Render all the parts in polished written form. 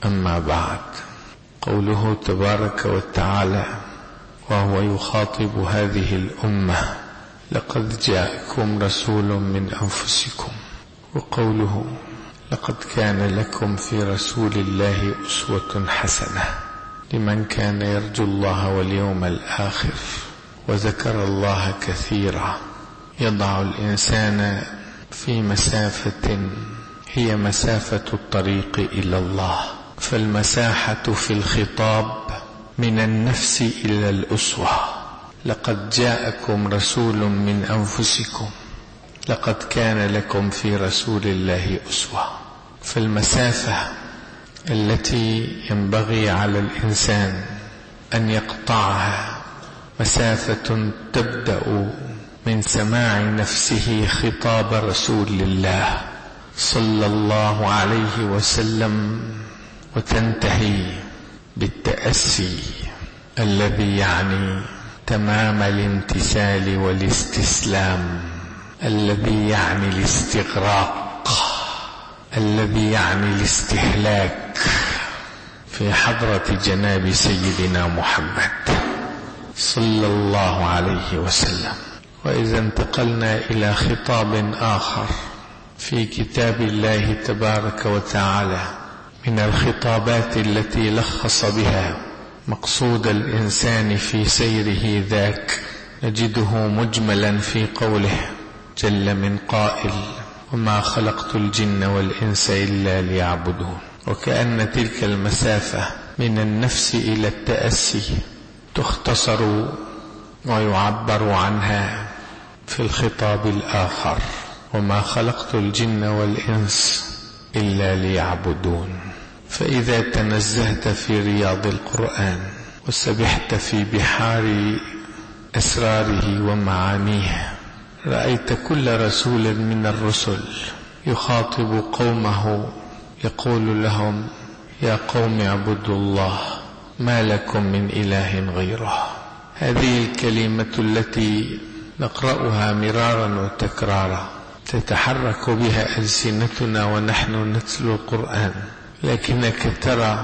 أما بعد. قوله تبارك وتعالى وهو يخاطب هذه الأمة: لقد جاءكم رسول من أنفسكم. وقوله: لقد كان لكم في رسول الله أسوة حسنة لمن كان يرجو الله واليوم الآخر وذكر الله كثيرا. يضع الإنسان في مسافة هي مسافة الطريق إلى الله، فالمساحة في الخطاب من النفس إلى الأسوة. لقد جاءكم رسول من أنفسكم، لقد كان لكم في رسول الله أسوة. فالمسافة التي ينبغي على الإنسان أن يقطعها مسافة تبدأ من سماع نفسه خطاب رسول الله صلى الله عليه وسلم، وتنتهي بالتأسي الذي يعني تمام الامتثال والاستسلام، الذي يعني الاستغراق، الذي يعني الاستهلاك في حضرة جناب سيدنا محمد صلى الله عليه وسلم. وإذا انتقلنا إلى خطاب آخر في كتاب الله تبارك وتعالى من الخطابات التي لخص بها مقصود الإنسان في سيره ذاك، نجده مجملا في قوله جل من قائل: وما خلقت الجن والإنس إلا ليعبدون. وكأن تلك المسافة من النفس إلى التأسي تختصر ويعبر عنها في الخطاب الآخر: وما خلقت الجن والإنس إلا ليعبدون. فإذا تنزهت في رياض القرآن وسبحت في بحار أسراره ومعانيه، رأيت كل رسول من الرسل يخاطب قومه يقول لهم: يا قوم اعبدوا الله ما لكم من إله غيره. هذه الكلمة التي نقرأها مرارا وتكرارا تتحرك بها ألسنتنا ونحن نتلو القرآن، لكنك ترى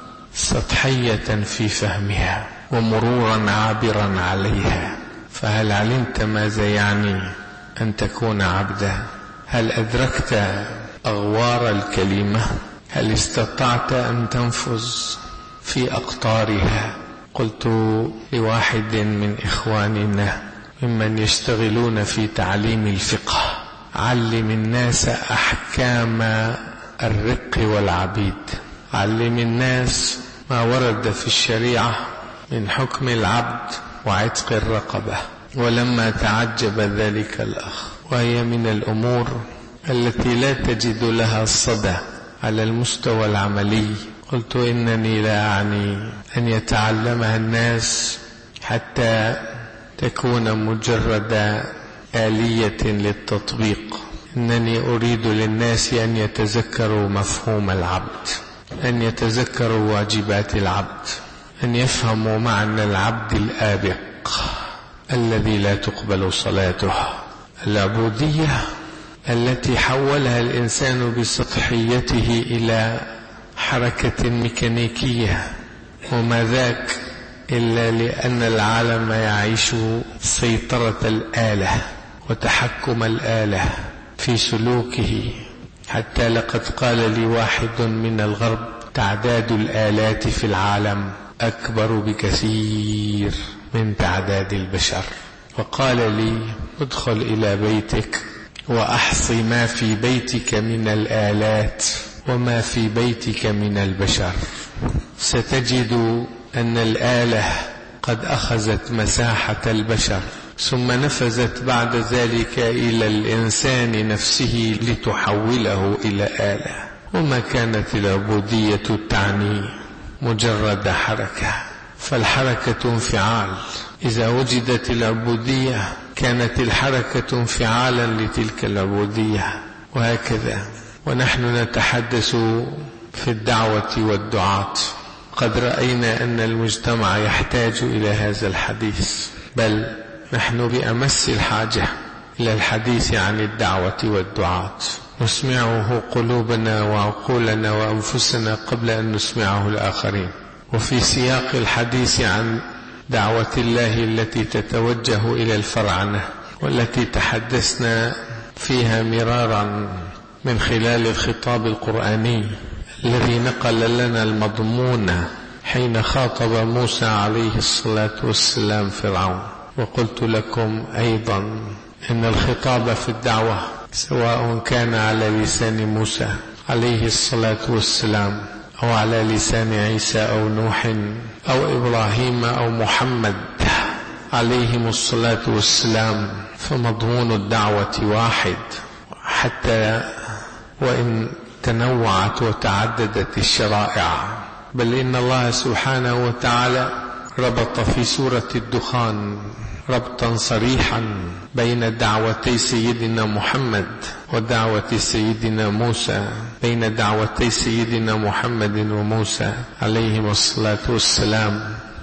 سطحية في فهمها ومرورا عابرا عليها. فهل علمت ماذا يعني أن تكون عبدا؟ هل أدركت أغوار الكلمة؟ هل استطعت أن تنفذ في أقطارها؟ قلت لواحد من إخواننا ممن يشتغلون في تعليم الفقه: علم الناس أحكام الرق والعبيد، علم الناس ما ورد في الشريعة من حكم العبد وعتق الرقبة. ولما تعجب ذلك الأخ، وهي من الأمور التي لا تجد لها صدى على المستوى العملي، قلت إنني لا أعني أن يتعلمها الناس حتى تكون مجرد آلية للتطبيق، إنني أريد للناس أن يتذكروا مفهوم العبد، أن يتذكروا واجبات العبد، أن يفهموا معنى العبد الآبق الذي لا تقبل صلاته، العبودية التي حولها الإنسان بسطحيته إلى حركة ميكانيكية، وما ذاك إلا لأن العالم يعيش سيطرة الآلة وتحكم الآلة في سلوكه. حتى لقد قال لي واحد من الغرب: تعداد الآلات في العالم أكبر بكثير من تعداد البشر. وقال لي: ادخل إلى بيتك وأحصي ما في بيتك من الآلات وما في بيتك من البشر، ستجد أن الآلة قد أخذت مساحة البشر، ثم نفذت بعد ذلك إلى الإنسان نفسه لتحوله إلى آلة. وما كانت العبودية تعني مجرد حركة، فالحركة انفعال. إذا وجدت العبودية كانت الحركة انفعالا لتلك العبودية، وهكذا. ونحن نتحدث في الدعوة والدعاة، قد رأينا أن المجتمع يحتاج إلى هذا الحديث، بل نحن بأمس الحاجة إلى الحديث عن الدعوة والدعاة. نسمعه قلوبنا وعقولنا وأنفسنا قبل أن نسمعه الآخرين. وفي سياق الحديث عن دعوة الله التي تتوجه إلى الفراعنة والتي تحدثنا فيها مرارا من خلال الخطاب القرآني الذي نقل لنا المضمون حين خاطب موسى عليه الصلاة والسلام فرعون. وقلت لكم أيضا إن الخطاب في الدعوة سواء كان على لسان موسى عليه الصلاة والسلام أو على لسان عيسى أو نوح أو إبراهيم أو محمد عليهم الصلاة والسلام، فمضمون الدعوة واحد حتى وإن تنوعت وتعددت الشرائع. بل إن الله سبحانه وتعالى ربط في سورة الدخان ربطا صريحا بين دعوتي سيدنا محمد ودعوة سيدنا موسى، بين دعوتي سيدنا محمد وموسى عليهم الصلاة والسلام.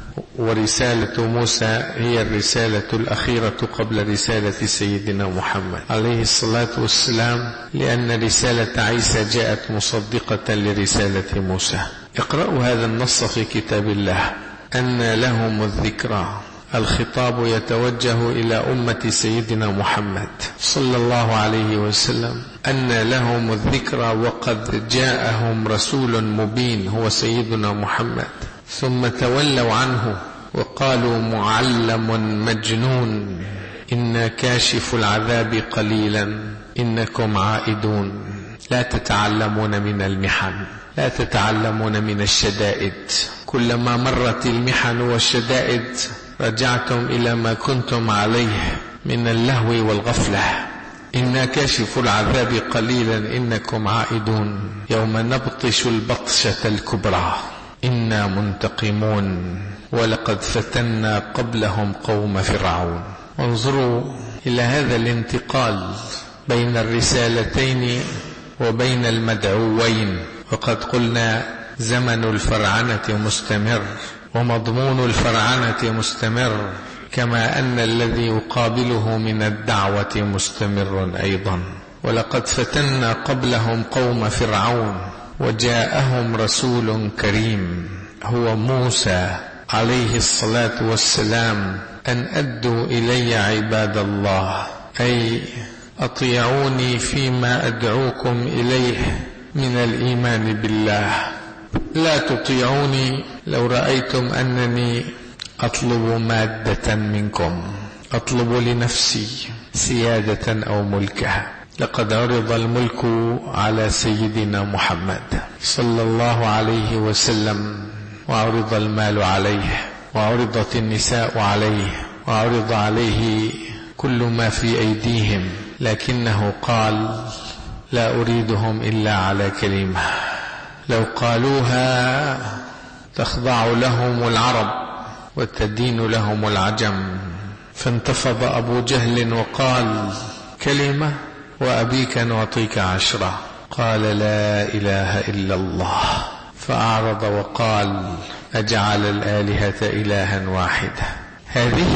ورسالة موسى هي الرسالة الأخيرة قبل رسالة سيدنا محمد عليه الصلاة والسلام، لأن رسالة عيسى جاءت مصدقة لرسالة موسى. اقرأوا هذا النص في كتاب الله: أن لهم الذكرى. الخطاب يتوجه إلى أمة سيدنا محمد صلى الله عليه وسلم، أن لهم الذكرى وقد جاءهم رسول مبين هو سيدنا محمد، ثم تولوا عنه وقالوا معلم مجنون، إنا كاشف العذاب قليلا إنكم عائدون. لا تتعلمون من المحن، لا تتعلمون من الشدائد. كلما مرت المحن والشدائد رجعتم إلى ما كنتم عليه من اللهو والغفلة. إنا كاشف العذاب قليلا إنكم عائدون، يوم نبطش البطشة الكبرى إنا منتقمون ولقد فتنا قبلهم قوم فرعون. انظروا إلى هذا الانتقال بين الرسالتين وبين المدعوين. وقد قلنا زمن الفرعنة مستمر ومضمون الفرعنة مستمر، كما أن الذي يقابله من الدعوة مستمر أيضا. ولقد فتنا قبلهم قوم فرعون وجاءهم رسول كريم هو موسى عليه الصلاة والسلام، أن أدوا إلي عباد الله، أي أطيعوني فيما أدعوكم إليه من الإيمان بالله. لا تطيعوني لو رأيتم أنني أطلب مادة منكم، أطلب لنفسي سيادة أو ملكها. لقد عرض الملك على سيدنا محمد صلى الله عليه وسلم، وعرض المال عليه، وعرضت النساء عليه، وعرض عليه كل ما في أيديهم، لكنه قال: لا أريدهم إلا على كلمة لو قالوها تخضع لهم العرب وتدين لهم العجم. فانتفض أبو جهل وقال: كلمة وأبيك نعطيك 10. قال: لا إله إلا الله. فأعرض وقال: أجعل الآلهة إلها واحدة. هذه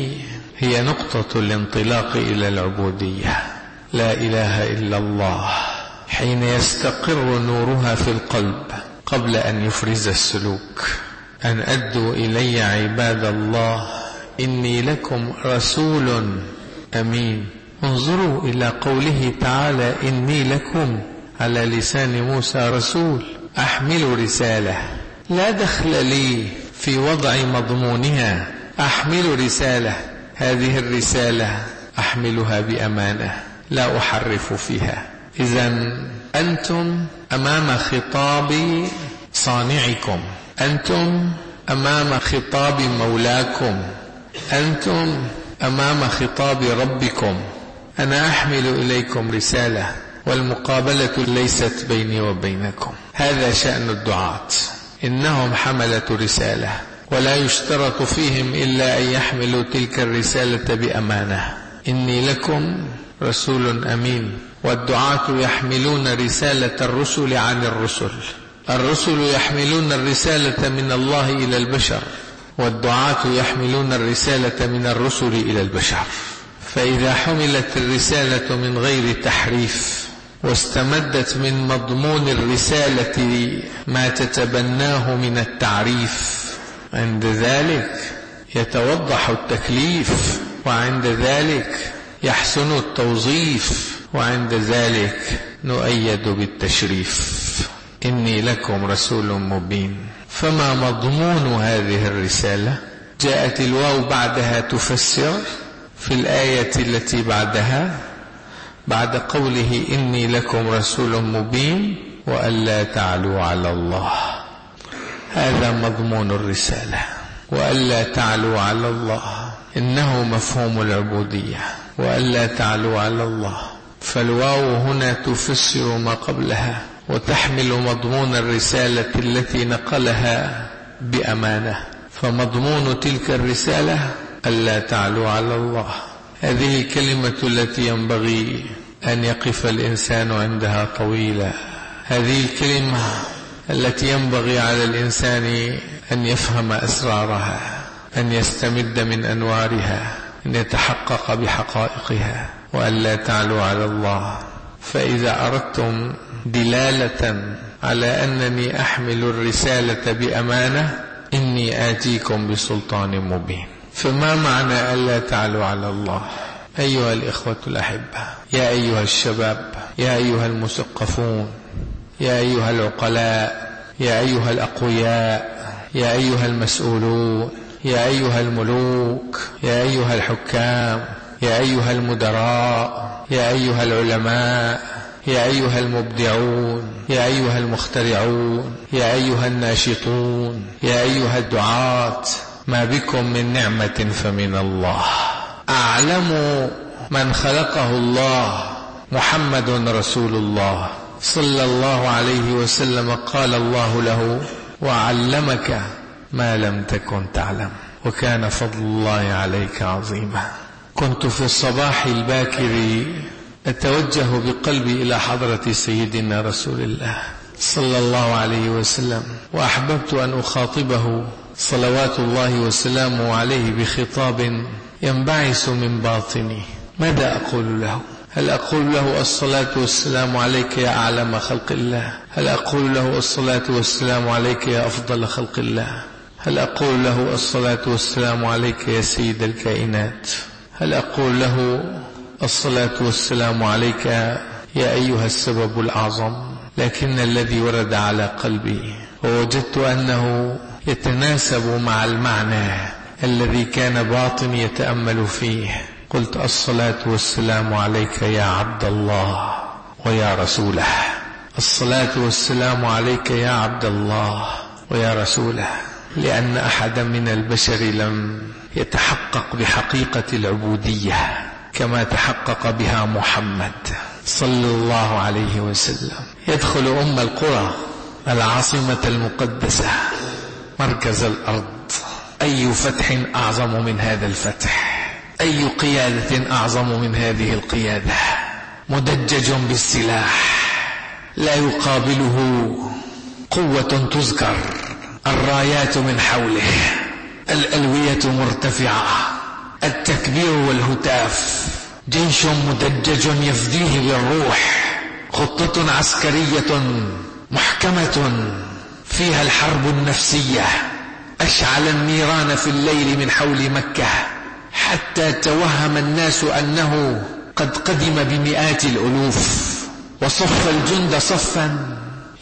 هي نقطة الانطلاق إلى العبودية. لا إله إلا الله حين يستقر نورها في القلب قبل أن يفرز السلوك. أن أدوا إلي عباد الله إني لكم رسول أمين. انظروا إلى قوله تعالى: إني لكم، على لسان موسى رسول، أحمل رسالة، لا دخل لي في وضع مضمونها، أحمل رسالة. هذه الرسالة أحملها بأمانة، لا أحرف فيها. إذن أنتم أمام خطاب صانعكم، أنتم أمام خطاب مولاكم، أنتم أمام خطاب ربكم. أنا أحمل إليكم رسالة، والمقابلة ليست بيني وبينكم. هذا شأن الدعاة، إنهم حملة رسالة، ولا يشترط فيهم إلا أن يحملوا تلك الرسالة بأمانة. إني لكم رسول أمين. والدعاة يحملون رسالة الرسل عن الرسل، الرسل يحملون الرسالة من الله إلى البشر، والدعاة يحملون الرسالة من الرسل إلى البشر. فإذا حملت الرسالة من غير تحريف واستمدت من مضمون الرسالة ما تتبناه من التعريف. عند ذلك يتوضح التكليف، وعند ذلك يحسن التوظيف، وعند ذلك نؤيد بالتشريف. إني لكم رسول مبين. فما مضمون هذه الرسالة؟ جاءت الواو بعدها تفسر في الآية التي بعدها، بعد قوله إني لكم رسول مبين وألا تعلوا على الله. هذا مضمون الرسالة، وألا تعلوا على الله إنه مفهوم العبودية، وألا تعلوا على الله. فالواو هنا تفسر ما قبلها وتحمل مضمون الرسالة التي نقلها بأمانة. فمضمون تلك الرسالة ألا تعلوا على الله. هذه الكلمة التي ينبغي أن يقف الإنسان عندها طويلا، هذه الكلمة التي ينبغي على الإنسان أن يفهم أسرارها، أن يستمد من أنوارها، أن يتحقق بحقائقها. وألا تعلوا على الله. فإذا أردتم دلالة على أنني أحمل الرسالة بأمانة، إني آتيكم بسلطان مبين. فما معنى ألا تعلوا على الله؟ أيها الإخوة الأحبة، يا أيها الشباب، يا أيها المثقفون، يا أيها العقلاء، يا أيها الأقوياء، يا أيها المسؤولون، يا أيها الملوك، يا أيها الحكام، يا أيها المدراء، يا أيها العلماء، يا أيها المبدعون، يا أيها المخترعون، يا أيها الناشطون، يا أيها الدعاة، ما بكم من نعمة فمن الله. أعلم من خلقه الله محمد رسول الله صلى الله عليه وسلم. قال الله له: وعلمك ما لم تكن تعلم، وكان فضل الله عليك عظيما. كنت في الصباح الباكر أتوجه بقلبي إلى حضرة سيدنا رسول الله صلى الله عليه وسلم، وأحببت أن أخاطبه صلوات الله وسلامه عليه بخطاب ينبعث من باطني. ماذا أقول له؟ هل أقول له الصلاة والسلام عليك يا أعلم خلق الله؟ هل أقول له الصلاة والسلام عليك يا أفضل خلق الله؟ هل أقول له الصلاة والسلام عليك يا سيد الكائنات؟ هل أقول له الصلاة والسلام عليك يا أيها السبب الأعظم؟ لكن الذي ورد على قلبي ووجدت أنه يتناسب مع المعنى الذي كان باطن يتأمل فيه. قلت: الصلاة والسلام عليك يا عبد الله ويا رسوله. الصلاة والسلام عليك يا عبد الله ويا رسوله. لأن أحدا من البشر لم يتحقق بحقيقة العبودية كما تحقق بها محمد صلى الله عليه وسلم. يدخل أم القرى، العاصمة المقدسة، مركز الأرض. أي فتح أعظم من هذا الفتح؟ أي قيادة أعظم من هذه القيادة؟ مدجج بالسلاح لا يقابله قوة تذكر، الرايات من حوله، الألوية مرتفعة، التكبير والهتاف، جيش مدجج يفديه بالروح، خطة عسكرية محكمة فيها الحرب النفسية. أشعل النيران في الليل من حول مكة حتى توهم الناس أنه قد قدم بمئات الألوف، وصف الجند صفا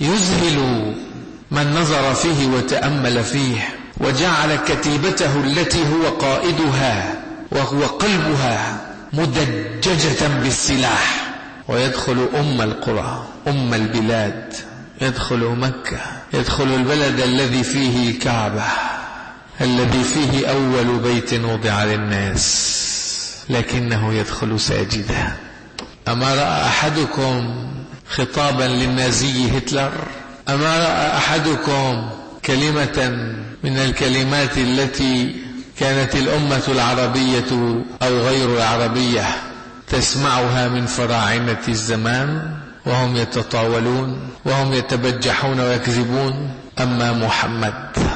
يذهل من نظر فيه وتأمل فيه، وجعل كتيبته التي هو قائدها وهو قلبها مدججة بالسلاح. ويدخل أم القرى، أم البلاد، يدخل مكة، يدخل البلد الذي فيه الكعبة، الذي فيه أول بيت وضع للناس، لكنه يدخل ساجدا. أما رأى أحدكم خطابا للنازي هتلر؟ أما رأى أحدكم كلمة من الكلمات التي كانت الأمة العربية أو غير العربية تسمعها من فراعنة الزمان وهم يتطاولون وهم يتبجحون ويكذبون؟ أما محمد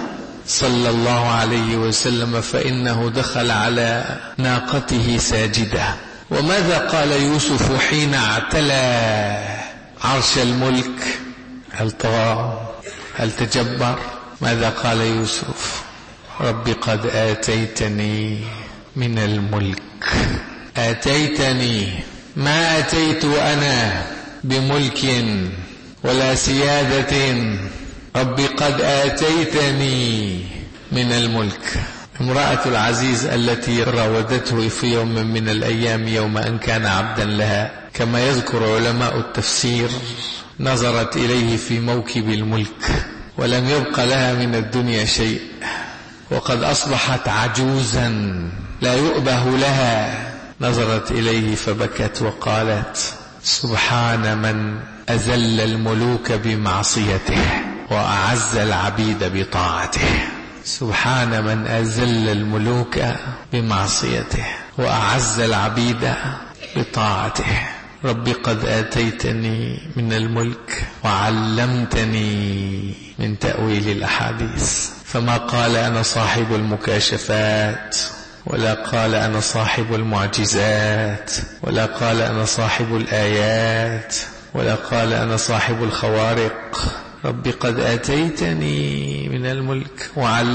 صلى الله عليه وسلم فإنه دخل على ناقته ساجدا. وماذا قال يوسف حين اعتلى عرش الملك؟ هل طغى؟ هل تجبر؟ ماذا قال يوسف؟ رب قد آتيتني من الملك. آتيتني، ما أتيت أنا بملك ولا سيادة. رب قد آتيتني من الملك. امرأة العزيز التي راودته في يوم من الأيام يوم أن كان عبدا لها، كما يذكر علماء التفسير، نظرت إليه في موكب الملك ولم يبق لها من الدنيا شيء، وقد أصبحت عجوزا لا يؤبه لها. نظرت إليه فبكت وقالت: سبحان من أذل الملوك بمعصيته وأعز العبيد بطاعته. سبحان من أذل الملوك بمعصيته وأعز العبيد بطاعته. رب قد آتيتني من الملك وعلمتني من تأويل الأحاديث. فما قال أنا صاحب المكاشفات، ولا قال أنا صاحب المعجزات، ولا قال أنا صاحب الآيات، ولا قال أنا صاحب الخوارق. رب قد آتيتني من الملك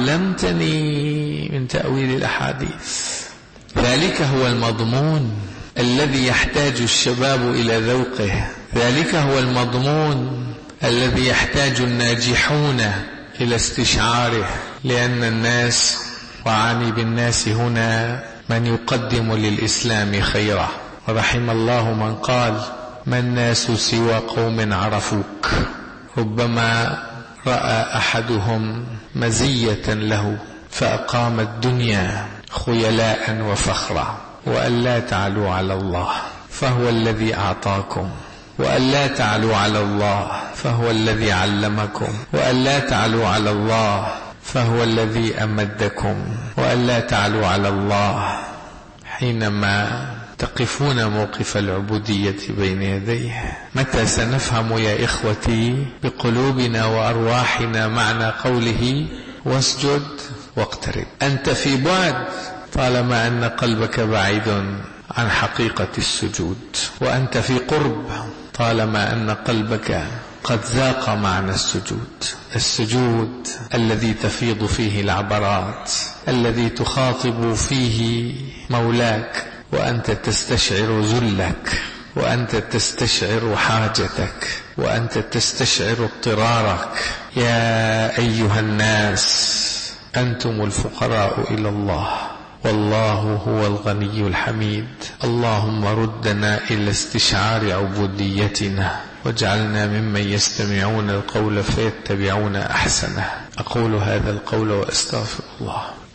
وعلمتني من تأويل الأحاديث. ذلك هو المضمون الذي يحتاج الشباب إلى ذوقه. ذلك هو المضمون الذي يحتاج الناجحون إلى استشعاره. لأن الناس، وعني بالناس هنا من يقدم للإسلام خيرا. ورحم الله من قال: ما الناس سوى قوم عرفوك. ربما رأى أحدهم مزية له فأقام الدنيا خيلاء وفخرا. وألا تعلوا على الله فهو الذي أعطاكم، وألا تعلوا على الله فهو الذي علمكم، وألا تعلوا على الله فهو الذي أمدكم، وألا تعلوا على الله حينما تقفون موقف العبودية بين يديه. متى سنفهم يا إخوتي بقلوبنا وأرواحنا معنى قوله: واسجد واقترب؟ أنت في بعد طالما أن قلبك بعيد عن حقيقة السجود، وأنت في قرب طالما أن قلبك قد ذاق معنى السجود. السجود الذي تفيض فيه العبرات، الذي تخاطب فيه مولاك وأنت تستشعر ذلك، وأنت تستشعر حاجتك، وأنت تستشعر اضطرارك. يا أيها الناس أنتم الفقراء إلى الله والله هو الغني الحميد. اللهم ردنا إلى استشعار عبوديتنا واجعلنا ممن يستمعون القول فيتبعون أحسنه. أقول هذا القول وأستغفر الله.